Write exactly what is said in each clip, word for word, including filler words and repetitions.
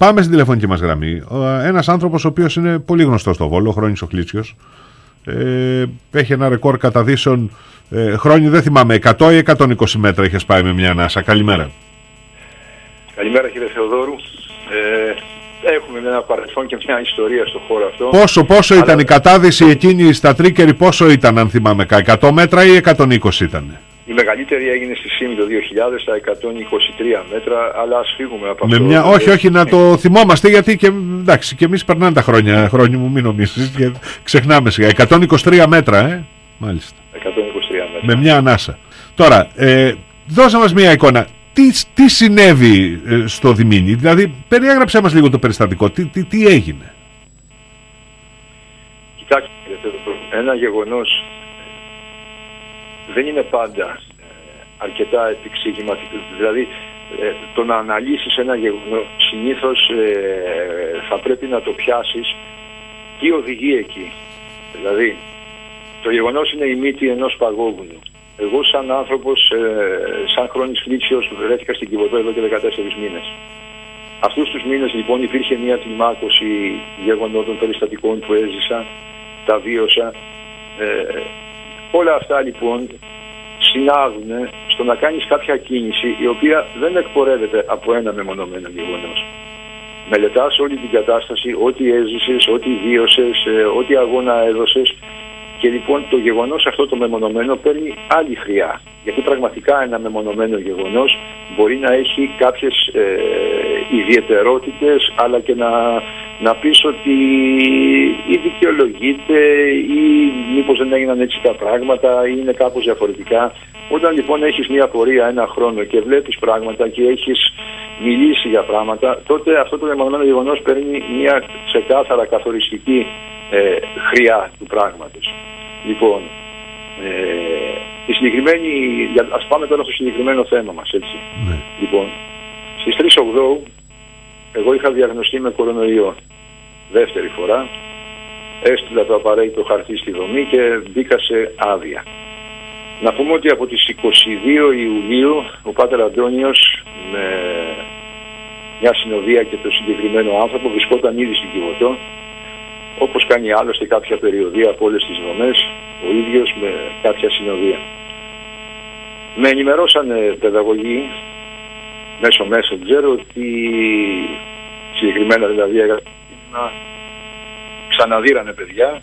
πάμε στην τηλεφωνική μας γραμμή. Ένας άνθρωπος ο οποίος είναι πολύ γνωστός στο Βόλο, ο Χρόνης ο Χλίτσιος. Ε, έχει ένα ρεκόρ καταδύσεων. Ε, Χρόνη, δεν θυμάμαι, εκατό ή εκατόν είκοσι μέτρα είχες πάει με μια ανάσα. Καλημέρα. Καλημέρα κύριε Θεοδόρου. Ε, έχουμε ένα παρελθόν και μια ιστορία στο χώρο αυτό. Πόσο, πόσο Αλλά... ήταν η κατάδυση εκείνη στα Τρίκερη, πόσο ήταν, αν θυμάμαι, εκατό μέτρα ή εκατόν είκοσι ήταν? Η μεγαλύτερη έγινε στη Σύμη το δύο χιλιάδες στα εκατόν είκοσι τρία μέτρα, αλλά ας φύγουμε από με αυτό. Μια... Όχι, όχι, να το θυμόμαστε, γιατί και, εντάξει, και εμείς περνάνε τα χρόνια, χρόνια μου, μην νομίζεις, και ξεχνάμε σιγά. εκατόν είκοσι τρία μέτρα, ε, μάλιστα. εκατόν είκοσι τρία μέτρα. Με μια ανάσα. Τώρα, ε, δώσε μας μια εικόνα. Τι, τι συνέβη ε, στο Διμήνι, δηλαδή, περιέγραψέ μας λίγο το περιστατικό, τι, τι, τι έγινε? Κοιτάξτε, ένα γεγονός δεν είναι πάντα ε, αρκετά επεξηγηματικό. Δηλαδή, ε, το να αναλύσεις ένα γεγονός συνήθως ε, θα πρέπει να το πιάσεις τι οδηγεί εκεί. Δηλαδή, το γεγονός είναι η μύτη ενός παγόβουνου. Εγώ σαν άνθρωπος, ε, σαν Χρόνης Χλίτσιος, βρέθηκα στην Κιβωτό εδώ και δεκατέσσερις μήνες. Αυτούς τους μήνες λοιπόν υπήρχε μια κλιμάκωση γεγονότων περιστατικών που έζησα, τα βίωσα. Ε, όλα αυτά λοιπόν συνάδουν στο να κάνεις κάποια κίνηση η οποία δεν εκπορεύεται από ένα μεμονωμένο γεγονός. Μελετάς όλη την κατάσταση, ό,τι έζησες, ό,τι βίωσες, ε, ό,τι αγώνα έδωσες. Και λοιπόν το γεγονός αυτό το μεμονωμένο παίρνει άλλη χρειά. Γιατί πραγματικά ένα μεμονωμένο γεγονός μπορεί να έχει κάποιες ε, ιδιαιτερότητες, αλλά και να, να πεις ότι ή δικαιολογείται ή μήπως δεν έγιναν έτσι τα πράγματα ή είναι κάπως διαφορετικά. Όταν λοιπόν έχεις μια πορεία ένα χρόνο και βλέπεις πράγματα και έχεις μιλήσει για πράγματα, τότε αυτό το μεμονωμένο γεγονός παίρνει μια ξεκάθαρα καθοριστική ε, χρειά του πράγματος. Λοιπόν, ε, η συγκεκριμένη, ας πάμε τώρα στο συγκεκριμένο θέμα μας, έτσι. Ναι. Λοιπόν, στις τρεις Οκτώου εγώ είχα διαγνωστεί με κορονοϊό δεύτερη φορά, έστειλα το απαραίτητο χαρτί στη δομή και μπήκα σε άδεια. Να πούμε ότι από τις είκοσι δύο Ιουλίου ο Πάτερ Αντώνιος με μια συνοδεία και το συγκεκριμένο άνθρωπο βρισκόταν ήδη στην Κιβωτό, όπως κάνει άλλωστε κάποια περιοδία από όλες τις δομές, ο ίδιος με κάποια συνοδεία. Με ενημερώσαν παιδαγωγοί μέσω Messenger ότι συγκεκριμένα δηλαδή να ξαναδύρανε παιδιά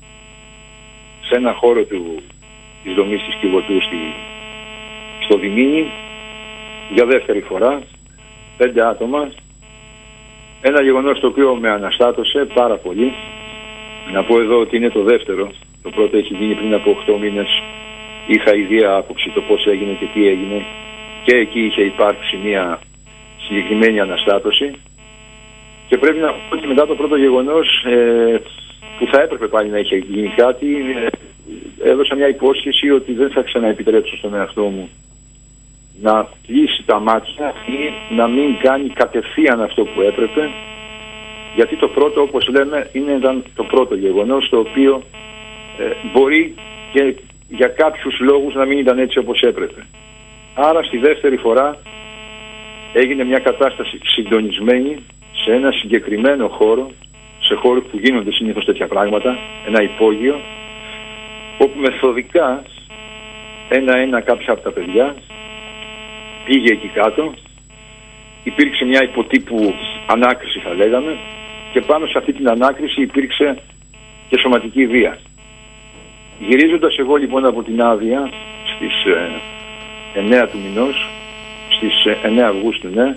σε ένα χώρο του, της δομής της Κιβωτού στη, στο Διμήνι για δεύτερη φορά, πέντε άτομα. Ένα γεγονός το οποίο με αναστάτωσε πάρα πολύ. Να πω εδώ ότι είναι το δεύτερο. Το πρώτο έχει γίνει πριν από οκτώ μήνες. Είχα ιδία άποψη το πώς έγινε και τι έγινε. Και εκεί είχε υπάρξει μια συγκεκριμένη αναστάτωση. Και πρέπει να πω ότι μετά το πρώτο γεγονός ε, που θα έπρεπε πάλι να είχε γίνει κάτι, ε, έδωσα μια υπόσχεση ότι δεν θα ξαναεπιτρέψω στον εαυτό μου να κλείσει τα μάτια ή να μην κάνει κατευθείαν αυτό που έπρεπε. Γιατί το πρώτο, όπως λέμε, είναι, ήταν το πρώτο γεγονός το οποίο ε, μπορεί και για κάποιους λόγους να μην ήταν έτσι όπως έπρεπε. Άρα στη δεύτερη φορά έγινε μια κατάσταση συντονισμένη σε ένα συγκεκριμένο χώρο, σε χώρους που γίνονται συνήθως τέτοια πράγματα, ένα υπόγειο, όπου μεθοδικά ένα-ένα κάποια από τα παιδιά πήγε εκεί κάτω, υπήρξε μια υποτύπου ανάκριση θα λέγαμε, και πάνω σε αυτή την ανάκριση υπήρξε και σωματική βία. Γυρίζοντας εγώ λοιπόν από την άδεια στις ε, εννέα του μηνός, στις ε, εννέα Αυγούστου, ναι,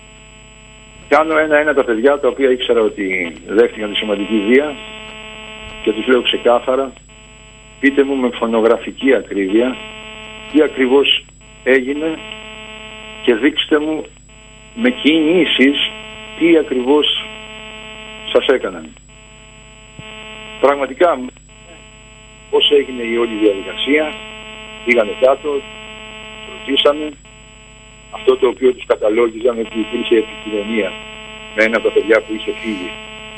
κάνω ένα-ένα τα παιδιά τα οποία ήξερα ότι δέχτηκαν τη σωματική βία και τους λέω ξεκάθαρα, πείτε μου με φωνογραφική ακρίβεια τι ακριβώς έγινε και δείξτε μου με κινήσεις τι ακριβώς σας έκαναν. Πραγματικά πώς έγινε η όλη διαδικασία, πήγανε κάτω, ρωτήσανε, αυτό το οποίο τους καταλόγιζαν ότι υπήρχε επικοινωνία με ένα από τα παιδιά που είχε φύγει,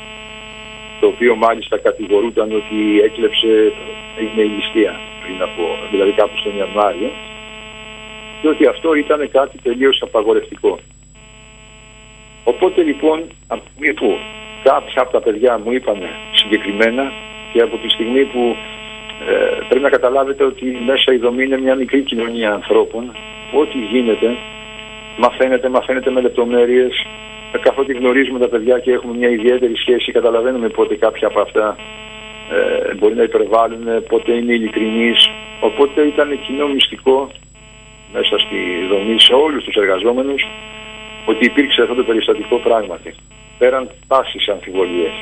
το οποίο μάλιστα κατηγορούταν ότι έκλεψε, έγινε η ληστεία πριν από, δηλαδή κάπου στον Ιανουάριο, και ότι αυτό ήταν κάτι τελείως απαγορευτικό. Οπότε λοιπόν, από τη στιγμή που κάποια από τα παιδιά μου είπαν συγκεκριμένα και από τη στιγμή που ε, πρέπει να καταλάβετε ότι μέσα η δομή είναι μια μικρή κοινωνία ανθρώπων, ό,τι γίνεται μαθαίνετε, μαθαίνετε με λεπτομέρειες, καθότι γνωρίζουμε τα παιδιά και έχουμε μια ιδιαίτερη σχέση, καταλαβαίνουμε πότε κάποια από αυτά ε, μπορεί να υπερβάλλουν, πότε είναι ειλικρινείς. Οπότε ήταν κοινό μυστικό μέσα στη δομή σε όλους τους εργαζόμενους ότι υπήρξε αυτό το περιστατικό πράγματι, πέραν πάσης αμφιβολίες.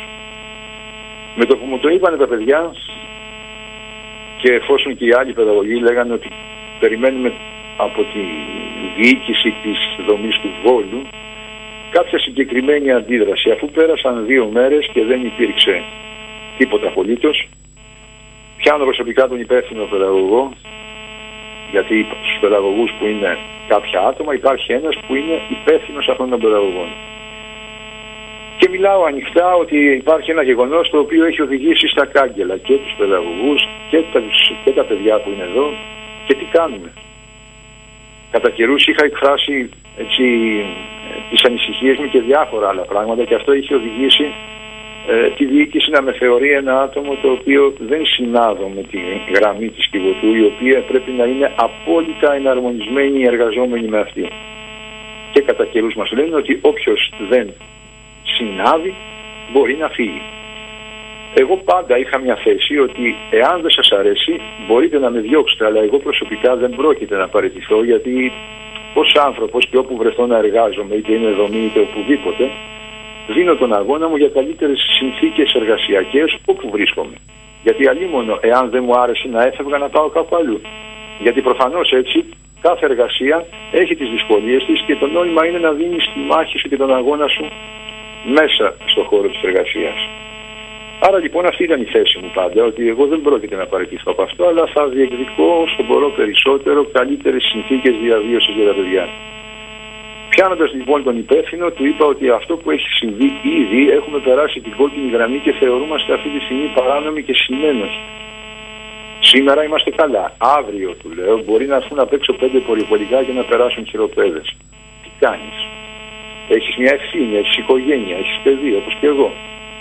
Με το που μου το είπανε τα παιδιά και εφόσον και οι άλλοι παιδαγωγοί λέγανε ότι περιμένουμε από τη διοίκηση της δομής του Βόλου κάποια συγκεκριμένη αντίδραση, αφού πέρασαν δύο μέρες και δεν υπήρξε τίποτα απολύτως, πιάνω προσωπικά τον υπεύθυνο παιδαγωγό, γιατί στους παιδαγωγούς που είναι κάποια άτομα υπάρχει ένας που είναι υπεύθυνος αυτών των παιδαγωγών. Και μιλάω ανοιχτά ότι υπάρχει ένα γεγονός το οποίο έχει οδηγήσει στα κάγκελα και τους παιδαγωγούς και τα, και τα παιδιά που είναι εδώ και τι κάνουμε. Κατά καιρούς είχα εκφράσει έτσι, τις ανησυχίες μου και διάφορα άλλα πράγματα και αυτό είχε οδηγήσει ε, τη διοίκηση να με θεωρεί ένα άτομο το οποίο δεν συνάδω με τη γραμμή της Κιβωτού, η οποία πρέπει να είναι απόλυτα εναρμονισμένη οι εργαζόμενοι με αυτή. Και κατά καιρούς μας λένε ότι όποιος δεν συνάδει μπορεί να φύγει. Εγώ πάντα είχα μια θέση ότι εάν δεν σας αρέσει μπορείτε να με διώξετε, αλλά εγώ προσωπικά δεν πρόκειται να παραιτηθώ, γιατί ως άνθρωπος και όπου βρεθώ να εργάζομαι, είτε είναι δομή είτε οπουδήποτε, δίνω τον αγώνα μου για καλύτερες συνθήκες εργασιακές όπου βρίσκομαι. Γιατί αλλήμωνο εάν δεν μου άρεσε να έφευγα να πάω κάπου αλλού. Γιατί προφανώς έτσι κάθε εργασία έχει τις δυσκολίες της και το νόημα είναι να δίνεις τη μάχη σου και τον αγώνα σου μέσα στον χώρο της εργασίας. Άρα λοιπόν αυτή ήταν η θέση μου πάντα, ότι εγώ δεν πρόκειται να παραιτηθώ από αυτό, αλλά θα διεκδικώ όσο μπορώ περισσότερο καλύτερες συνθήκες διαβίωσης για τα παιδιά. Πιάνοντας λοιπόν τον υπεύθυνο, του είπα ότι αυτό που έχει συμβεί ήδη έχουμε περάσει την κόκκινη γραμμή και θεωρούμαστε αυτή τη στιγμή παράνομοι και συνένοχοι. Σήμερα είμαστε καλά. Αύριο, του λέω, μπορεί να έρθουν απ' έξω πέντε πολυπολικά και να περάσουν χειροπέδες. Τι κάνεις? Έχεις μια ευθύνη, έχεις οικογένεια, έχεις παιδί, όπως και εγώ.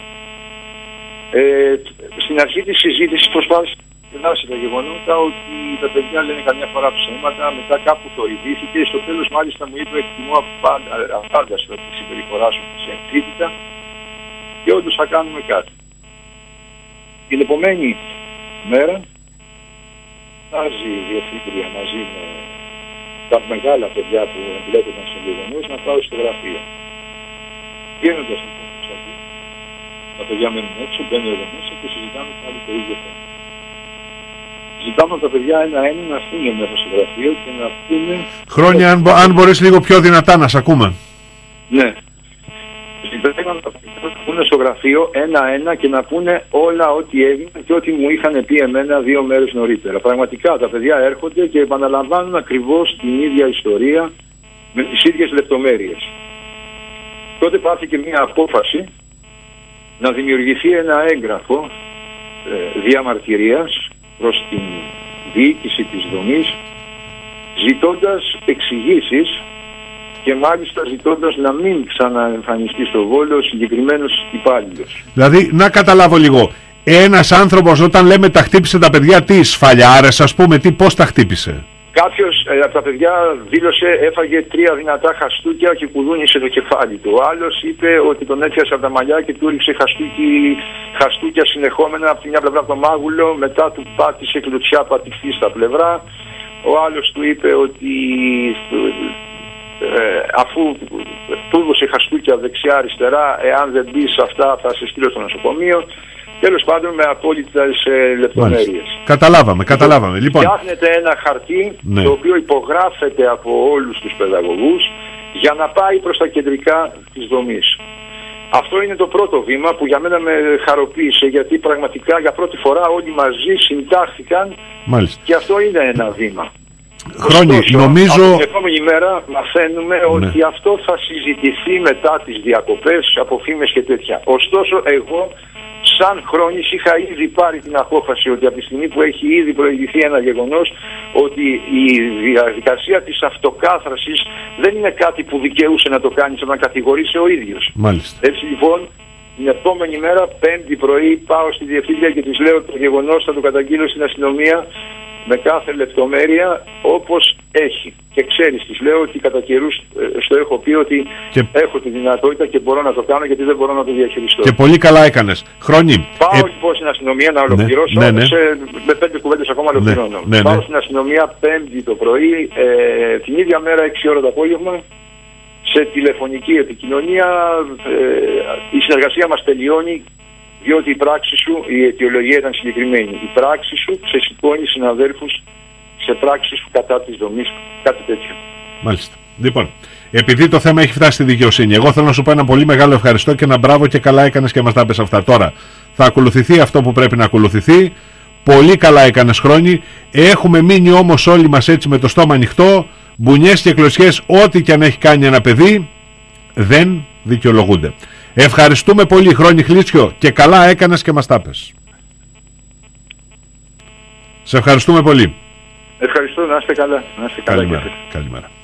Ε, στην αρχή της συζήτησης προσπάθησα να περάσει τα γεγονότα ότι τα παιδιά λένε καμιά φορά ψέματα, μετά κάπου θορυβήθηκε, στο τέλος μάλιστα μου είπε εκτιμώ απάνταση τη συμπεριφορά σου της εμφύτητα και όντως θα κάνουμε κάτι. Την επομένη μέρα φτάζει η διευθύντρια μαζί με τα μεγάλα παιδιά που εμπλέκονταν στο γεγονός να πάω στο γραφείο. Βγαίνοντας λοιπόν τα παιδιά μένουν έξω, μπαίνουν εδώ μέσα και συζητάμε πάλι το ίδιο θέμα. Ζητάμε από τα παιδιά ένα-ένα να έρθουν μέσα στο γραφείο και να πούνε... Χρόνια, αν, μπο, αν μπορείς λίγο πιο δυνατά να σε ακούμε. Ναι. Ζητάμε από τα παιδιά να πούνε στο γραφείο ένα-ένα και να πούνε όλα ό,τι έγινε και ό,τι μου είχαν πει εμένα δύο μέρες νωρίτερα. Πραγματικά τα παιδιά έρχονται και επαναλαμβάνουν ακριβώς την ίδια ιστορία με τις ίδιες λεπτομέρειες. Τότε πάρθηκε μια απόφαση να δημιουργηθεί ένα έγγραφο ε, διαμαρτυρίας προς την διοίκηση της δομής, ζητώντας εξηγήσεις και μάλιστα ζητώντας να μην ξαναεμφανιστεί στο Βόλο ο συγκεκριμένος υπάλληλος. Δηλαδή, να καταλάβω λίγο, ένας άνθρωπος όταν λέμε τα χτύπησε τα παιδιά, τι σφαλιάρες ας πούμε, τι, πώς τα χτύπησε? Κάποιος ε, από τα παιδιά δήλωσε έφαγε τρία δυνατά χαστούκια και κουδούνισε το κεφάλι του. Ο άλλος είπε ότι τον έπιασε από τα μαλλιά και του ρίξε χαστούκι, χαστούκια συνεχόμενα από τη μια πλευρά από το μάγουλο, μετά του πάτησε κλωτσιά πατηχτή στα πλευρά. Ο άλλος του είπε ότι ε, αφού του έδωσε χαστούκια δεξιά-αριστερά, εάν δεν μπει σε αυτά θα σε στείλω στο νοσοκομείο. Τέλος πάντων με απόλυτες ε, λεπτομέρειες. Καταλάβαμε, καταλάβαμε. Λοιπόν, φτιάχνεται ένα χαρτί, ναι, το οποίο υπογράφεται από όλους τους παιδαγωγούς για να πάει προς τα κεντρικά της δομής. Αυτό είναι το πρώτο βήμα που για μένα με χαροποίησε, γιατί πραγματικά για πρώτη φορά όλοι μαζί συντάχθηκαν. Μάλιστα. Και αυτό είναι ένα βήμα. Χρόνι, νομίζω... Από την επόμενη μέρα μαθαίνουμε, ναι, ότι αυτό θα συζητηθεί μετά τις διακοπές από φήμες και τέτοια. Ωστόσο εγώ σαν Χρόνης είχα ήδη πάρει την απόφαση ότι από τη στιγμή που έχει ήδη προηγηθεί ένα γεγονός, ότι η διαδικασία της αυτοκάθρασης δεν είναι κάτι που δικαιούσε να το κάνεις, να κατηγορήσει ο ίδιος. Μάλιστα. Έτσι λοιπόν, την επόμενη μέρα, Πέμπτη πρωί, πάω στη διευθύντρια και της λέω το γεγονός, θα το καταγγείλω στην αστυνομία με κάθε λεπτομέρεια όπως έχει. Και ξέρεις, της λέω ότι κατά καιρούς ε, στο έχω πει ότι και... έχω τη δυνατότητα και μπορώ να το κάνω, γιατί δεν μπορώ να το διαχειριστώ. Και πολύ καλά έκανες. Χρόνη. Πάω ε... λοιπόν στην αστυνομία να ολοκληρώσω. Ναι, ναι, ναι. Σε, με πέντε κουβέντες ακόμα ολοκληρώνω. Ναι, ναι, Πάω ναι. στην αστυνομία Πέμπτη το πρωί, ε, την ίδια μέρα έξι ώρα το απόγευμα, σε τηλεφωνική επικοινωνία. Ε, η συνεργασία μας τελειώνει, διότι η πράξη σου, η αιτιολογία ήταν συγκεκριμένη. Η πράξη σου ξεσηκώνει συναδέλφους σε πράξεις σου κατά της δομής, κάτι τέτοιο. Μάλιστα. Λοιπόν, επειδή το θέμα έχει φτάσει στη δικαιοσύνη, εγώ θέλω να σου πω ένα πολύ μεγάλο ευχαριστώ και ένα μπράβο και καλά έκανες και μας τα πες αυτά. Τώρα θα ακολουθηθεί αυτό που πρέπει να ακολουθηθεί. Πολύ καλά έκανες, Χρόνη. Έχουμε μείνει όμως όλοι μας έτσι με το στόμα ανοιχτό. Μπουνιές και κλωτσιές, ό,τι και αν έχει κάνει ένα παιδί, δεν δικαιολογούνται. Ευχαριστούμε πολύ, Χρόνη Χλίτσιο, και καλά έκανες και μας τα πες. Σε ευχαριστούμε πολύ. Ευχαριστώ, να είστε καλά. Να είστε καλά. Καλημέρα. Καλημέρα.